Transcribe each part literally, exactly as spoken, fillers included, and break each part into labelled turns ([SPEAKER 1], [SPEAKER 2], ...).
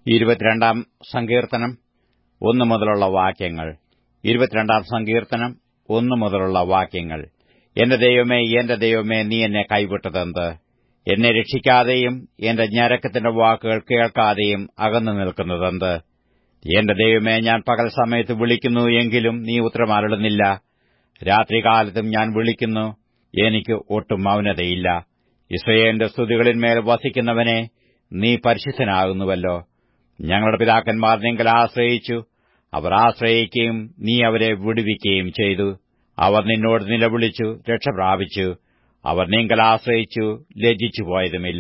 [SPEAKER 1] ഇരുപത്തിരണ്ടാം സങ്കീർത്തനം ഒന്നു മുതലുള്ള വാക്യങ്ങൾ. ഇരുപത്തിരണ്ടാം സങ്കീർത്തനം ഒന്നു മുതലുള്ള വാക്യങ്ങൾ. എന്റെ ദൈവമേ, എന്റെ ദൈവമേ, നീ എന്നെ കൈവിട്ടതെന്ത്? എന്നെ രക്ഷിക്കാതെയും എന്റെ ഞരക്കത്തിന്റെ വാക്കുകൾ കേൾക്കാതെയും അകന്നു നിൽക്കുന്നതെന്ത്? എന്റെ ദൈവമേ, ഞാൻ പകൽ സമയത്ത് വിളിക്കുന്നു, എങ്കിലും നീ ഉത്തരമരുളുന്നില്ല. രാത്രികാലത്തും ഞാൻ വിളിക്കുന്നു, എനിക്ക് ഒട്ടും മൗനതയില്ല. യിസ്രായേലിന്റെ സ്തുതികളിന്മേൽ വസിക്കുന്നവനെ, നീ പരിശുദ്ധനാകുന്നുവല്ലോ. ഞങ്ങളുടെ പിതാക്കന്മാർ നിങ്കൽ ആശ്രയിച്ചു, അവർ ആശ്രയിക്കുകയും നീ അവരെ വിടുവിക്കുകയും ചെയ്തു. അവർ നിന്നോട് നിലവിളിച്ചു, രക്ഷപ്രാപിച്ചു. അവർ നിങ്കൽ ആശ്രയിച്ചു, ലജ്ജിച്ചുപോയതുമില്ല.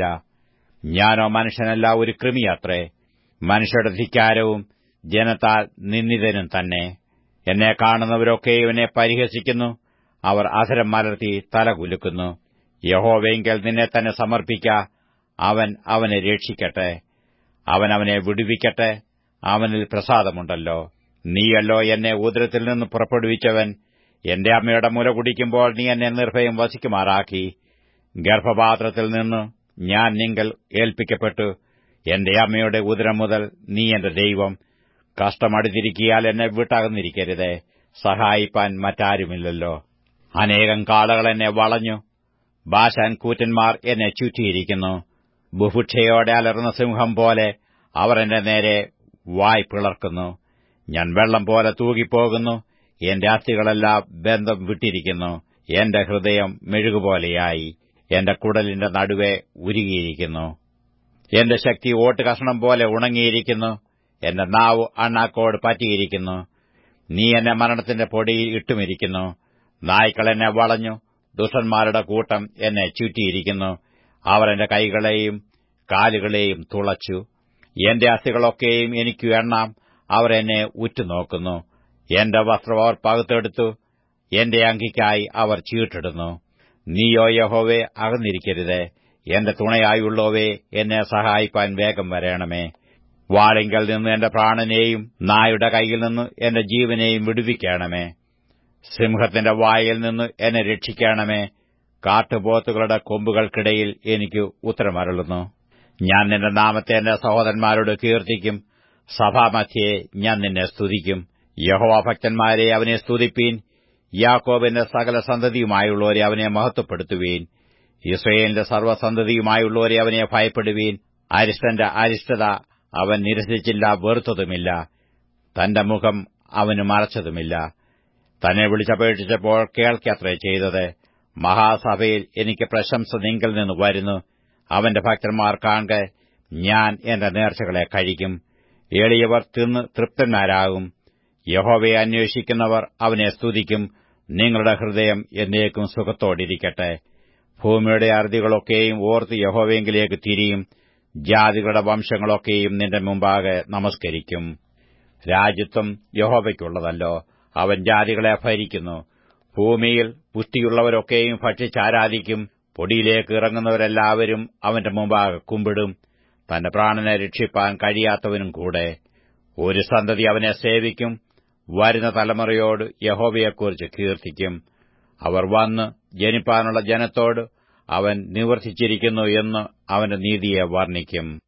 [SPEAKER 1] ഞാനോ മനുഷ്യനല്ല, ഒരു കൃമിയത്രേ, മനുഷ്യരുടെ ധിക്കാരവും ജനത്താൽ നിന്ദിതനും തന്നെ. എന്നെ കാണുന്നവരൊക്കെയും എന്നെ പരിഹസിക്കുന്നു, അവർ അധരം മലർത്തി തല കുലുക്കുന്നു. യഹോവയെങ്കിൽ നിന്നെ തന്നെ സമർപ്പിക്ക, അവൻ അവനെ രക്ഷിക്കട്ടെ, അവൻ അവനെ വിടുവിക്കട്ടെ, അവനിൽ പ്രസാദമുണ്ടല്ലോ. നീയല്ലോ എന്നെ ഉദരത്തിൽ നിന്ന് പുറപ്പെടുവിച്ചവൻ. എന്റെ അമ്മയുടെ മുല കുടിക്കുമ്പോൾ നീ എന്നെ നിർഭയം വസിക്കുമാറാക്കി. ഗർഭപാത്രത്തിൽ നിന്ന് ഞാൻ നിങ്കൽ ഏൽപ്പിക്കപ്പെട്ടു. എന്റെ അമ്മയുടെ ഉദരം മുതൽ നീ എന്റെ ദൈവം. കഷ്ടമടുത്തിരിക്കിയാൽ എന്നെ വിട്ടകന്നിരിക്കരുതേ, സഹായിപ്പാൻ മറ്റാരുമില്ലല്ലോ. അനേകം കാളകൾ എന്നെ വളഞ്ഞു, ബാശാൻ കൂറ്റന്മാർ എന്നെ ചുറ്റിയിരിക്കുന്നു. ബുഭുക്ഷയോടെ അലർന്ന സിംഹം പോലെ അവർ എന്റെ നേരെ വായ് പിളർക്കുന്നു. ഞാൻ വെള്ളം പോലെ തൂകിപ്പോകുന്നു, എന്റെ അസ്ഥികളെല്ലാം ബന്ധം വിട്ടിരിക്കുന്നു. എന്റെ ഹൃദയം മെഴുകുപോലെയായി, എന്റെ കുടലിന്റെ നടുവെ ഉരുകിയിരിക്കുന്നു. എന്റെ ശക്തി ഓട്ടുകഷണം പോലെ ഉണങ്ങിയിരിക്കുന്നു, എന്റെ നാവ് അണ്ണാക്കോട് പറ്റിയിരിക്കുന്നു. നീ എന്നെ മരണത്തിന്റെ പൊടിയിൽ ഇട്ടുമിരിക്കുന്നു. നായ്ക്കൾ എന്നെ വളഞ്ഞു, ദുഷ്ടന്മാരുടെ കൂട്ടം എന്നെ ചുറ്റിയിരിക്കുന്നു. അവർ എന്റെ കൈകളെയും കാലുകളെയും തുളച്ചു. എന്റെ അസ്ഥികളൊക്കെയും എനിക്കു എണ്ണാം, അവർ എന്നെ ഉറ്റുനോക്കുന്നു. എന്റെ വസ്ത്രം അവർ പകുത്തെടുത്തു, എന്റെ അങ്കിക്കായി അവർ ചീട്ടിടുന്നു. നീയോ യഹോവേ, അകന്നിരിക്കരുതേ, എന്റെ തുണയായുള്ളോവേ, എന്നെ സഹായിപ്പാൻ വേഗം വരേണമേ. വാളിങ്കൽ നിന്ന് എന്റെ പ്രാണനെയും നായുടെ കൈയിൽ നിന്ന് എന്റെ ജീവനെയും വിടുവിക്കണമേ. സിംഹത്തിന്റെ വായിൽ നിന്ന് എന്നെ രക്ഷിക്കണമേ. കാട്ടുപോത്തുകളുടെ കൊമ്പുകൾക്കിടയിൽ എനിക്ക് ഉത്തരമരുളുന്നു. ഞാൻ നിന്റെ നാമത്തെ എന്റെ സഹോദരന്മാരോട് കീർത്തിക്കും, സഭാമധ്യേ ഞാൻ നിന്നെ സ്തുതിക്കും. യഹോവാഭക്തന്മാരെ അവനെ സ്തുതിപ്പീൻ, യാക്കോബിന്റെ സകല സന്തതിയുമായുള്ളവരെ അവനെ മഹത്വപ്പെടുത്തുവീൻ. യിസ്രായേലിന്റെ സർവ്വസന്തതിയുമായുള്ളവരെ അവനെ ഭയപ്പെടുവീൻ. അരിഷ്ടന്റെ അരിഷ്ടത അവൻ നിരസിച്ചില്ല, വെറുത്തതുമില്ല. തന്റെ മുഖം അവന് മറച്ചതുമില്ല. തന്നെ വിളിച്ചപേക്ഷിച്ചപ്പോൾ കേൾക്കത്രേ ചെയ്തത്. മഹാസഭയിൽ എനിക്ക് പ്രശംസ നിങ്കൽ നിന്ന് വരുന്നു. അവന്റെ ഭക്തന്മാർ കാൺക, ഞാൻ എന്റെ നേർച്ചകളെ കഴിക്കും. എളിയവർ തിന്ന് തൃപ്തന്മാരാകും. യഹോവയെ അന്വേഷിക്കുന്നവർ അവനെ സ്തുതിക്കും. നിങ്ങളുടെ ഹൃദയം എന്നേക്കും സുഖത്തോടിരിക്കട്ടെ. ഭൂമിയുടെ അറുതികളൊക്കെയും ഓർത്ത് യഹോവയെങ്കിലേക്ക് തിരിയും. ജാതികളുടെ വംശങ്ങളൊക്കെയും നിന്റെ മുമ്പാകെ നമസ്കരിക്കും. രാജ്യത്വം യഹോവയ്ക്കുള്ളതല്ലോ, അവൻ ജാതികളെ ഭരിക്കുന്നു. ഭൂമിയിൽ പുഷ്ടിയുള്ളവരൊക്കെയും ഭക്ഷിച്ചാരാധിക്കും. പൊടിയിലേക്ക് ഇറങ്ങുന്നവരെല്ലാവരും അവന്റെ മുമ്പാകെ കുമ്പിടും, തന്റെ പ്രാണനെ രക്ഷിപ്പാൻ കഴിയാത്തവനും കൂടെ. ഒരു സന്തതി അവനെ സേവിക്കും, വരുന്ന തലമുറയോട് യഹോവയെക്കുറിച്ച് കീർത്തിക്കും. അവർ വന്ന് ജനിപ്പാനുള്ള ജനത്തോട് അവൻ നിവർത്തിച്ചിരിക്കുന്നു എന്ന് അവന്റെ നീതിയെ വർണ്ണിക്കും.